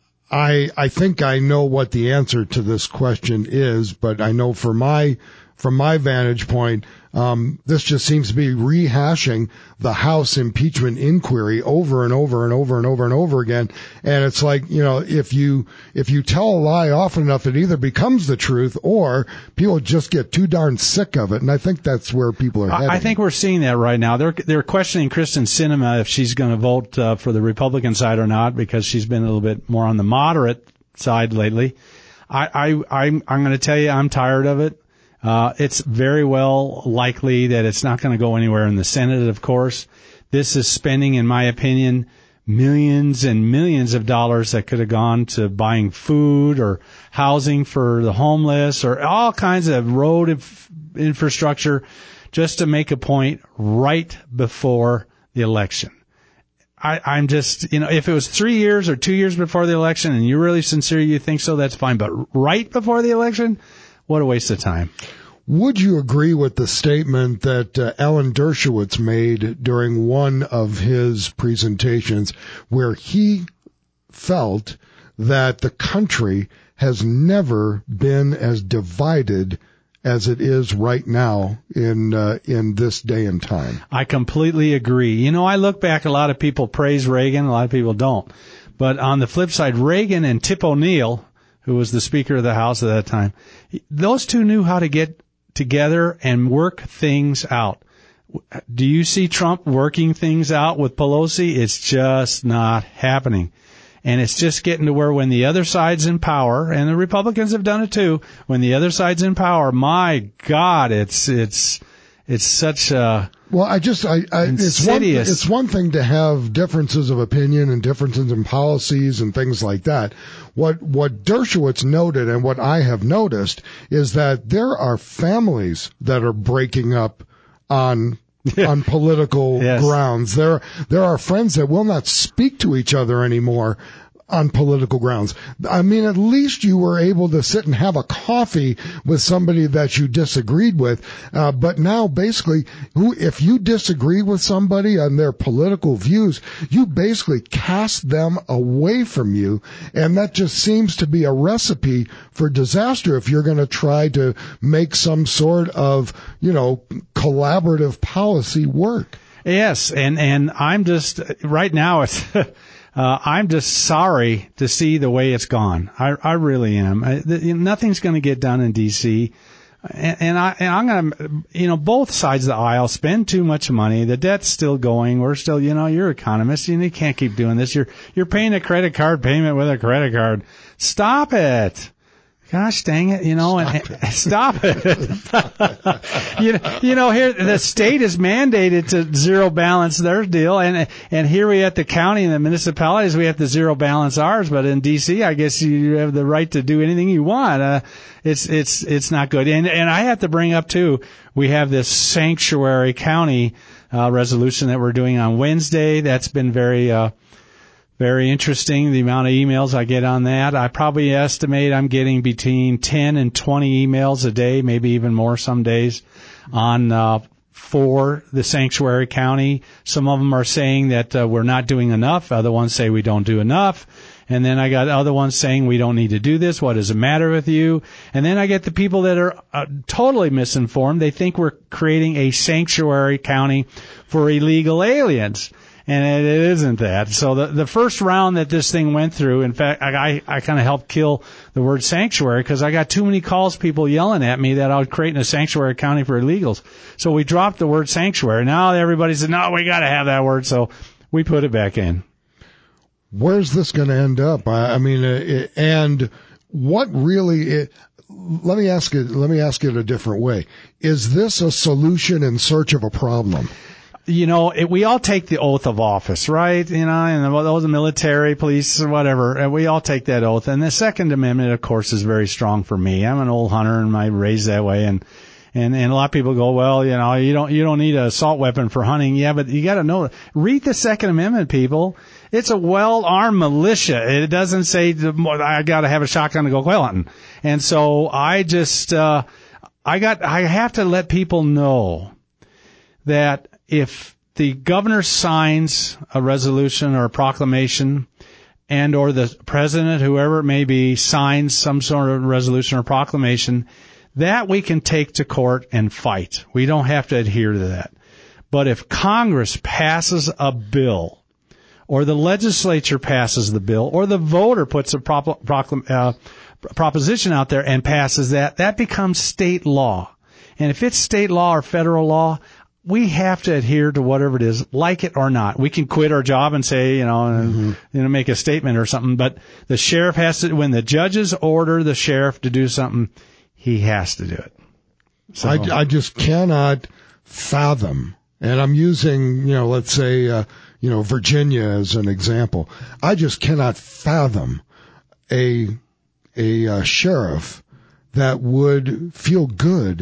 I I think I know what the answer to this question is, but I know for my from my vantage point, um, this just seems to be rehashing the House impeachment inquiry over and over and over and over and over again. And it's like, you know, if you, if you tell a lie often enough, it either becomes the truth or people just get too darn sick of it. And I think that's where people are heading. I think we're seeing that right now. They're, they're questioning Kristen Sinema if she's going to vote uh, for the Republican side or not, because she's been a little bit more on the moderate side lately. I, I, I'm, I'm going to tell you, I'm tired of it. Uh, it's very well likely that it's not going to go anywhere in the Senate, of course. This is spending, in my opinion, millions and millions of dollars that could have gone to buying food or housing for the homeless or all kinds of road inf- infrastructure just to make a point right before the election. I, I'm just, you know, if it was three years or two years before the election and you're really sincere, you think so, that's fine. But right before the election, what a waste of time. Would you agree with the statement that uh, Alan Dershowitz made during one of his presentations where he felt that the country has never been as divided as it is right now in uh, in this day and time? I completely agree. You know, I look back, a lot of people praise Reagan, a lot of people don't. But on the flip side, Reagan and Tip O'Neill, who was the Speaker of the House at that time, those two knew how to get together and work things out. Do you see Trump working things out with Pelosi? It's just not happening. And it's just getting to where when the other side's in power, and the Republicans have done it too, when the other side's in power, my God, it's it's it's such a well, I just I, I it's one it's one thing to have differences of opinion and differences in policies and things like that. What what Dershowitz noted and what I have noticed is that there are families that are breaking up on on political yes. grounds. There, there are friends that will not speak to each other anymore on political grounds. I mean, at least you were able to sit and have a coffee with somebody that you disagreed with. Uh, but now basically, who, if you disagree with somebody on their political views, you basically cast them away from you. And that just seems to be a recipe for disaster if you're going to try to make some sort of, you know, collaborative policy work. Yes. And, and I'm just, right now it's, Uh, I'm just sorry to see the way it's gone. I, I really am. I, the, nothing's going to get done in D C And, and, I, and I'm going to, you know, both sides of the aisle spend too much money. The debt's still going. We're still, you know, you're economists. You, you can't keep doing this. You're, you're paying a credit card payment with a credit card. Stop it. Gosh dang it, you know, stop and, stop it. you know, you know, here, the state is mandated to zero balance their deal, and, and here we at the county and the municipalities, we have to zero balance ours, but in D C, I guess you have the right to do anything you want. Uh, it's, it's, it's not good. And, and I have to bring up too, we have this sanctuary county, uh, resolution that we're doing on Wednesday. That's been very, uh, Very interesting, the amount of emails I get on that. I probably estimate I'm getting between ten and twenty emails a day, maybe even more some days, on uh, for the sanctuary county. Some of them are saying that uh, we're not doing enough. Other ones say we don't do enough. And then I got other ones saying we don't need to do this. What does it matter with you? And then I get the people that are uh, totally misinformed. They think we're creating a sanctuary county for illegal aliens. And it, it isn't that. So the the first round that this thing went through, in fact, I I kind of helped kill the word sanctuary because I got too many calls, people yelling at me that I was creating a sanctuary county for illegals. So we dropped the word sanctuary. Now everybody said, no, we got to have that word. So we put it back in. Where's this going to end up? I, I mean, uh, it, and what really? It, let me ask it. Let me ask it a different way. Is this a solution in search of a problem? You know, it, we all take the oath of office, right? You know, and those military, police, or whatever, and we all take that oath. And the Second Amendment, of course, is very strong for me. I'm an old hunter and I raised that way. And, and, and a lot of people go, well, you know, you don't, you don't need an assault weapon for hunting. Yeah, but you got to know, read the Second Amendment, people. It's a well-armed militia. It doesn't say, I got to have a shotgun to go quail hunting. And so I just, uh, I got, I have to let people know that if the governor signs a resolution or a proclamation and or the president, whoever it may be, signs some sort of resolution or proclamation, that we can take to court and fight. We don't have to adhere to that. But if Congress passes a bill or the legislature passes the bill or the voter puts a prop- proclam- uh, proposition out there and passes that, that becomes state law. And if it's state law or federal law, we have to adhere to whatever it is, like it or not. We can quit our job and say, you know, mm-hmm. you know, make a statement or something, but the sheriff has to, when the judges order the sheriff to do something, he has to do it. So I, I just cannot fathom, and I'm using, you know, let's say, uh, you know, Virginia as an example. I just cannot fathom a, a uh, sheriff that would feel good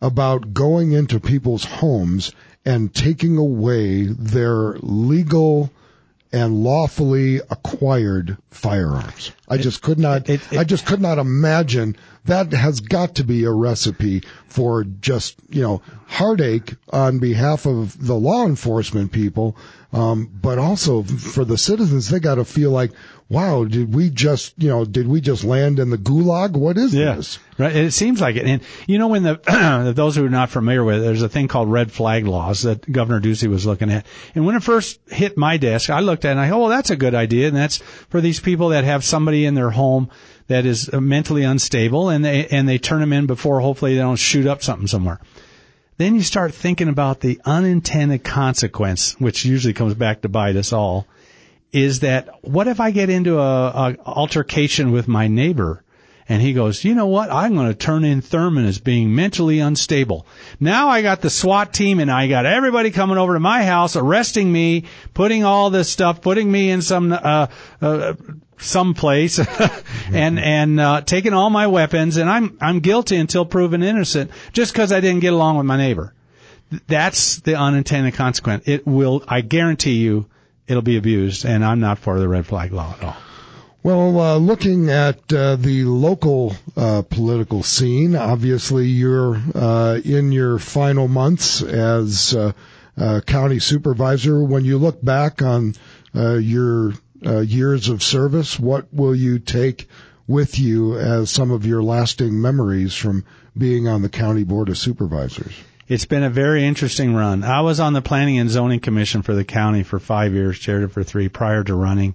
about going into people's homes and taking away their legal and lawfully acquired firearms. I just could not, it, it, I just could not imagine. That has got to be a recipe for just, you know, heartache on behalf of the law enforcement people, um, but also for the citizens. They got to feel like, wow, did we just, you know, did we just land in the gulag? What is yeah, this? Right. It seems like it. And, you know, when the, those who are not familiar with it, there's a thing called red flag laws that Governor Ducey was looking at. And when it first hit my desk, I looked at it and I thought, oh, well, that's a good idea. And that's for these people that have somebody in their home that is mentally unstable, and they, and they turn them in before hopefully they don't shoot up something somewhere. Then you start thinking about the unintended consequence, which usually comes back to bite us all, is that what if I get into a, a altercation with my neighbor and he goes, you know what, I'm going to turn in Thurman as being mentally unstable. Now I got the SWAT team and I got everybody coming over to my house, arresting me, putting all this stuff, putting me in some, uh, uh, some place and, and, uh, taking all my weapons, and I'm, I'm guilty until proven innocent just because I didn't get along with my neighbor. That's the unintended consequence. It will, I guarantee you, it'll be abused, and I'm not for the red flag law at all. Well, uh, looking at uh, the local uh, political scene, obviously you're uh, in your final months as uh, uh, county supervisor. When you look back on uh, your uh, years of service, what will you take with you as some of your lasting memories from being on the County Board of Supervisors? It's been a very interesting run. I was on the Planning and Zoning Commission for the county for five years, chaired it for three prior to running.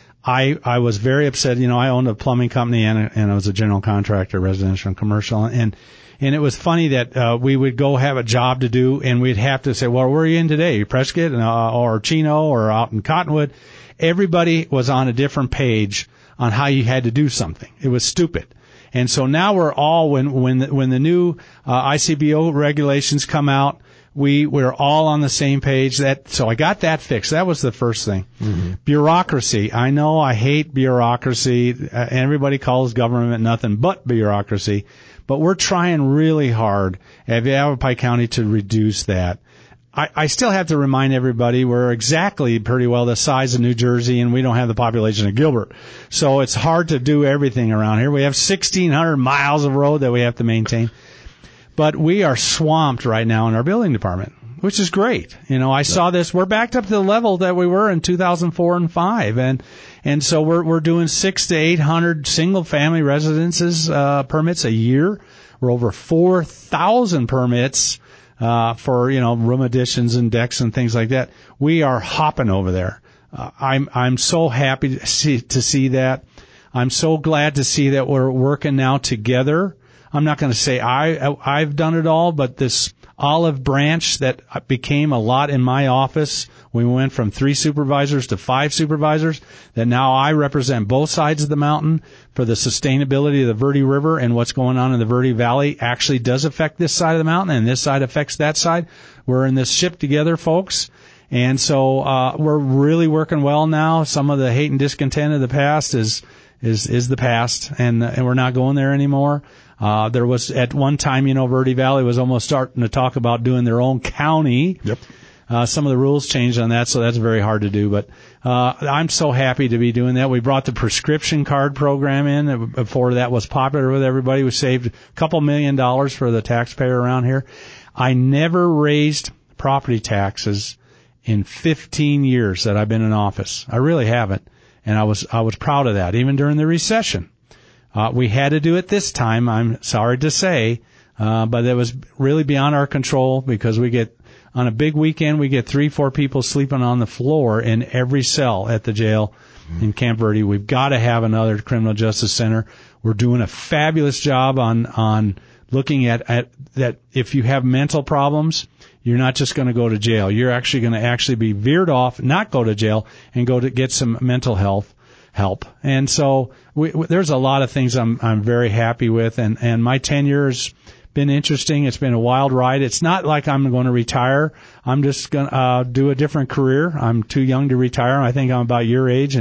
I, I was very upset. You know, I owned a plumbing company and, a, and I was a general contractor, residential and commercial. And, and it was funny that, uh, we would go have a job to do and we'd have to say, well, where are you in today? Prescott uh, or Chino or out in Cottonwood? Everybody was on a different page on how you had to do something. It was stupid. And so now we're all, when, when, the, when the new, uh, I C B O regulations come out, we, we're all on the same page. That, so I got that fixed. That was the first thing. Mm-hmm. Bureaucracy. I know I hate bureaucracy. Uh, everybody calls government nothing but bureaucracy. But we're trying really hard at Yavapai County to reduce that. I, I still have to remind everybody we're exactly pretty well the size of New Jersey, and we don't have the population of Gilbert. So it's hard to do everything around here. We have sixteen hundred miles of road that we have to maintain. But we are swamped right now in our building department, which is great. You know, I yeah. saw this. We're backed up to the level that we were in two thousand four and five. And, and so we're, we're doing six to eight hundred single family residences, uh, permits a year. We're over four thousand permits. Uh, for, you know, room additions and decks and things like that. We are hopping over there. Uh, I'm, I'm so happy to see, to see that. I'm so glad to see that we're working now together. I'm not going to say I, I've done it all, but this olive branch that became a lot in my office. We went from three supervisors to five supervisors, that now I represent both sides of the mountain for the sustainability of the Verde River, and what's going on in the Verde Valley actually does affect this side of the mountain, and this side affects that side. We're in this ship together, folks. And so, uh, we're really working well now. Some of the hate and discontent of the past is, is, is the past, and, and we're not going there anymore. Uh, there was at one time, you know, Verde Valley was almost starting to talk about doing their own county. Yep. Uh, some of the rules changed on that, so that's very hard to do. But uh, I'm so happy to be doing that. We brought the prescription card program in. Before that was popular with everybody. We saved a couple million dollars for the taxpayer around here. I never raised property taxes in fifteen years that I've been in office. I really haven't, and I was I was proud of that, even during the recession. Uh, we had to do it this time, I'm sorry to say, uh, but it was really beyond our control, because we get, on a big weekend, we get three, four people sleeping on the floor in every cell at the jail mm-hmm. in Camp Verde. We've got to have another criminal justice center. We're doing a fabulous job on, on looking at, at that if you have mental problems, you're not just going to go to jail. You're actually going to actually be veered off, not go to jail, and go to get some mental health help. And so we, we, there's a lot of things I'm I'm very happy with, and and my tenure's been interesting. It's been a wild ride. It's not like I'm going to retire. I'm just going to uh, do a different career. I'm too young to retire. I think I'm about your age, and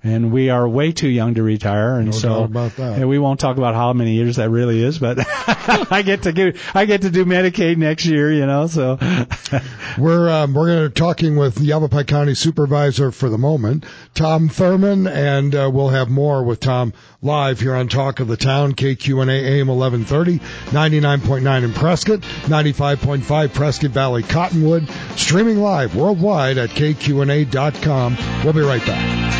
And we are way too young to retire, and No so doubt about that. and we won't talk about how many years that really is. But I get to do I get to do Medicaid next year, you know. So we're um, we're going to be talking with Yavapai County Supervisor for the moment, Tom Thurman, and uh, we'll have more with Tom live here on Talk of the Town, K Q N A A M eleven thirty, ninety-nine point nine in Prescott, ninety-five point five Prescott Valley Cottonwood, streaming live worldwide at K Q N A dot com. We'll be right back.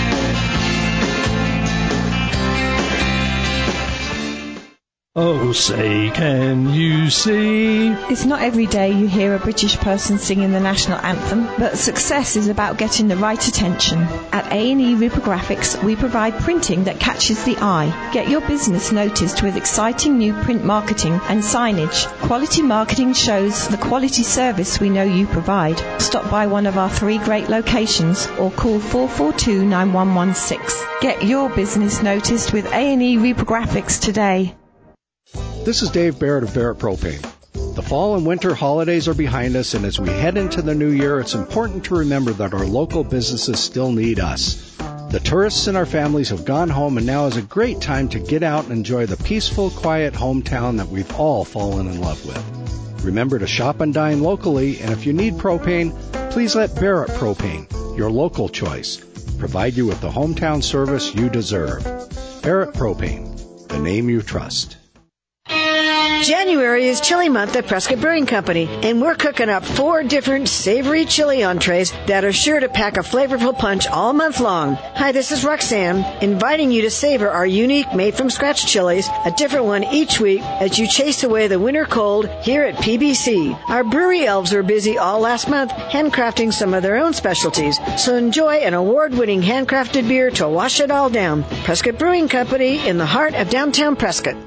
Oh, say, can you see? It's not every day you hear a British person singing the national anthem, but success is about getting the right attention. At A and E Rupographics, we provide printing that catches the eye. Get your business noticed with exciting new print marketing and signage. Quality marketing shows the quality service we know you provide. Stop by one of our three great locations or call four four two, nine one one six. Get your business noticed with A and E Rupographics today. This is Dave Barrett of Barrett Propane. The fall and winter holidays are behind us, and as we head into the new year, it's important to remember that our local businesses still need us. The tourists and our families have gone home, and now is a great time to get out and enjoy the peaceful, quiet hometown that we've all fallen in love with. Remember to shop and dine locally, and if you need propane, please let Barrett Propane, your local choice, provide you with the hometown service you deserve. Barrett Propane, the name you trust. January is chili month at Prescott Brewing Company, and we're cooking up four different savory chili entrees that are sure to pack a flavorful punch all month long. Hi, this is Roxanne, inviting you to savor our unique made-from-scratch chilies, a different one each week as you chase away the winter cold here at P B C. Our brewery elves were busy all last month handcrafting some of their own specialties, so enjoy an award-winning handcrafted beer to wash it all down. Prescott Brewing Company in the heart of downtown Prescott.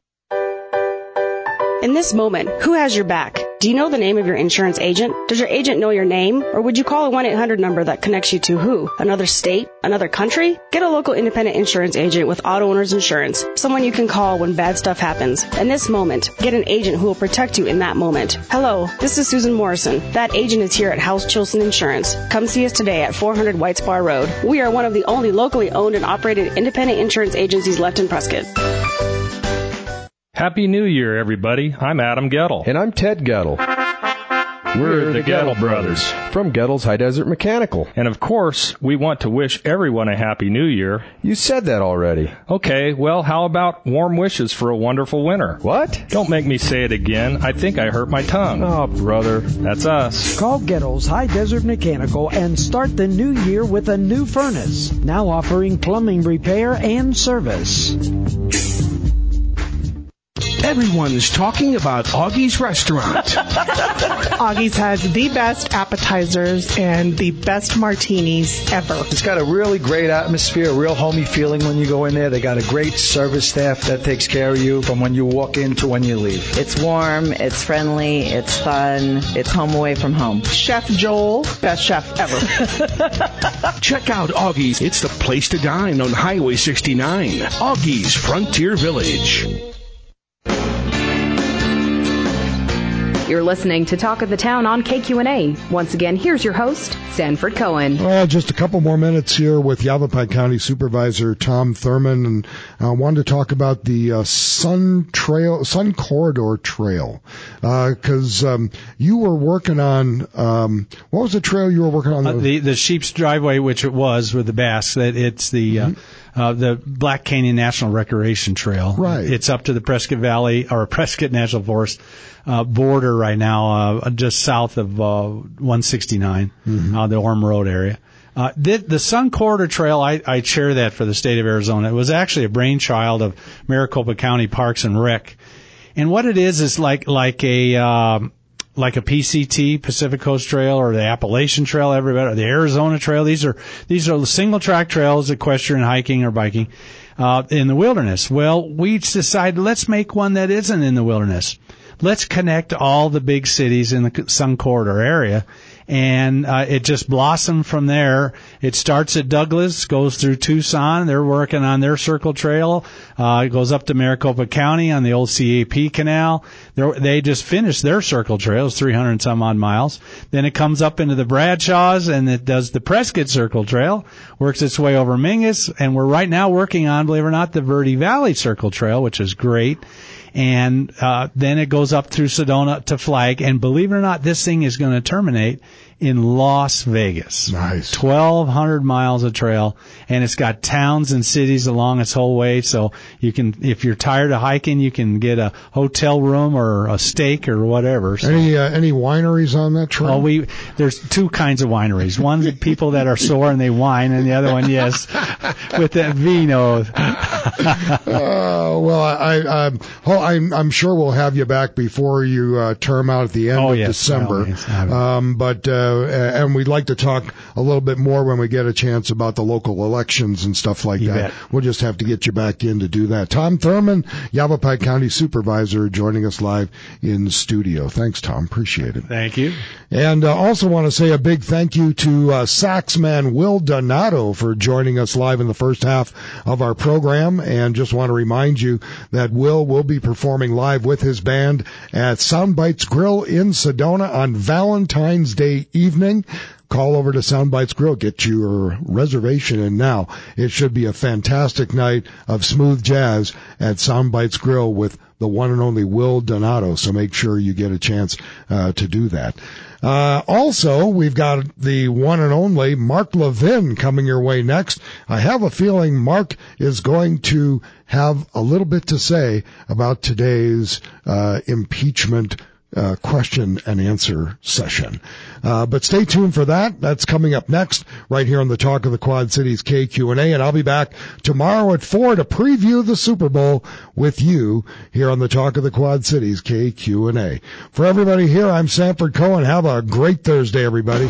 In this moment, who has your back? Do you know the name of your insurance agent? Does your agent know your name? Or would you call a one eight hundred number that connects you to who? Another state? Another country? Get a local independent insurance agent with Auto Owners Insurance. Someone you can call when bad stuff happens. In this moment, get an agent who will protect you in that moment. Hello, this is Susan Morrison. That agent is here at House Chilson Insurance. Come see us today at four hundred White Spar Road. We are one of the only locally owned and operated independent insurance agencies left in Prescott. Happy New Year, everybody. I'm Adam Gettle. And I'm Ted Gettle. We're, We're the, the Gettle, Gettle Brothers. From Gettle's High Desert Mechanical. And of course, we want to wish everyone a Happy New Year. You said that already. Okay, well, how about warm wishes for a wonderful winter? What? Don't make me say it again. I think I hurt my tongue. Oh, brother. That's us. Call Gettle's High Desert Mechanical and start the new year with a new furnace. Now offering plumbing repair and service. Everyone's talking about Augie's Restaurant. Augie's has the best appetizers and the best martinis ever. It's got a really great atmosphere, a real homey feeling when you go in there. They got a great service staff that takes care of you from when you walk in to when you leave. It's warm, it's friendly, it's fun, it's home away from home. Chef Joel, best chef ever. Check out Augie's. It's the place to dine on Highway sixty-nine. Augie's Frontier Village. You're listening to Talk of the Town on K Q N A. Once again, here's your host, Sanford Cohen. Well, just a couple more minutes here with Yavapai County Supervisor Tom Thurman, and I uh, wanted to talk about the uh, Sun Trail, Sun Corridor Trail, because uh, um, you were working on um, what was the trail you were working on? Uh, the the Sheep's Driveway, which it was with the Basque. That it's the mm-hmm. uh, uh, the Black Canyon National Recreation Trail. Right. It's up to the Prescott Valley or Prescott National Forest uh, border right now, uh, just south of uh, one sixty-nine, mm-hmm. uh, the Orm Road area. Uh, the, the Sun Corridor Trail, I, I chair that for the state of Arizona. It was actually a brainchild of Maricopa County Parks and Rec. And what it is is like like a um, like a P C T, Pacific Coast Trail, or the Appalachian Trail, everybody, or the Arizona Trail. These are these are single track trails, equestrian hiking or biking uh, in the wilderness. Well, we decided let's make one that isn't in the wilderness. let's connect all the big cities in the Sun Corridor area. And uh, it just blossomed from there. It starts at Douglas, goes through Tucson. They're working on their Circle Trail. Uh, it goes up to Maricopa County on the old C A P canal. They're, they just finished their Circle Trail. It's three hundred some odd miles. Then it comes up into the Bradshaws, and it does the Prescott Circle Trail, works its way over Mingus, and we're right now working on, believe it or not, the Verde Valley Circle Trail, which is great. And uh, then it goes up through Sedona to Flag, and believe it or not, this thing is going to terminate in Las Vegas. Nice. twelve hundred miles of trail, and it's got towns and cities along its whole way, so you can, if you're tired of hiking, you can get a hotel room or a steak or whatever. So. Any uh, any wineries on that trail? Oh, we there's two kinds of wineries. One, people that are sore and they whine, and the other one, yes, with that vino. uh, well, I, I, I'm, I'm sure we'll have you back before you uh, term out at the end oh, of yes, December. Yes, um, but uh, and we'd like to talk a little bit more when we get a chance about the local elections and stuff like you that. Bet. We'll just have to get you back in to do that. Tom Thurman, Yavapai County Supervisor, joining us live in studio. Thanks, Tom. Appreciate it. Thank you. And uh, also want to say a big thank you to uh, saxman Will Donato for joining us live in the first half of our program. And just want to remind you that Will will be performing live with his band at Soundbites Grill in Sedona on Valentine's Day evening. Call over to Soundbites Grill. Get your reservation in now. It should be a fantastic night of smooth jazz at Soundbites Grill with the one and only Will Donato. So make sure you get a chance uh, to do that. Uh, also, we've got the one and only Mark Levin coming your way next. I have a feeling Mark is going to have a little bit to say about today's uh, impeachment Uh, question and answer session. Uh, but stay tuned for that. That's coming up next right here on the Talk of the Quad Cities K Q and A. And I'll be back tomorrow at four to preview the Super Bowl with you here on the Talk of the Quad Cities K Q and A. For everybody here, I'm Sanford Cohen. Have a great Thursday, everybody.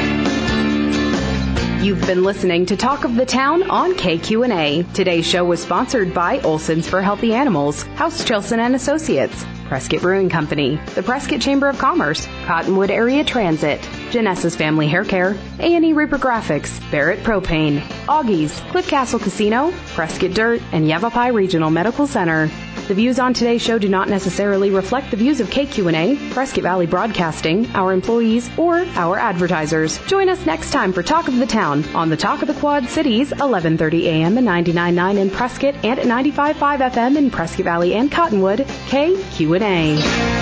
You've been listening to Talk of the Town on K Q and A. Today's show was sponsored by Olson's for Healthy Animals, House Chilson and Associates, Prescott Brewing Company, the Prescott Chamber of Commerce, Cottonwood Area Transit, Janessa's Family Hair Care, A and E Reprographics, Barrett Propane, Augie's, Cliff Castle Casino, Prescott Dirt, and Yavapai Regional Medical Center. The views on today's show do not necessarily reflect the views of K Q and A, Prescott Valley Broadcasting, our employees, or our advertisers. Join us next time for Talk of the Town on the Talk of the Quad Cities, eleven thirty a.m. and ninety-nine point nine in Prescott and at ninety-five point five F M in Prescott Valley and Cottonwood, K Q and A.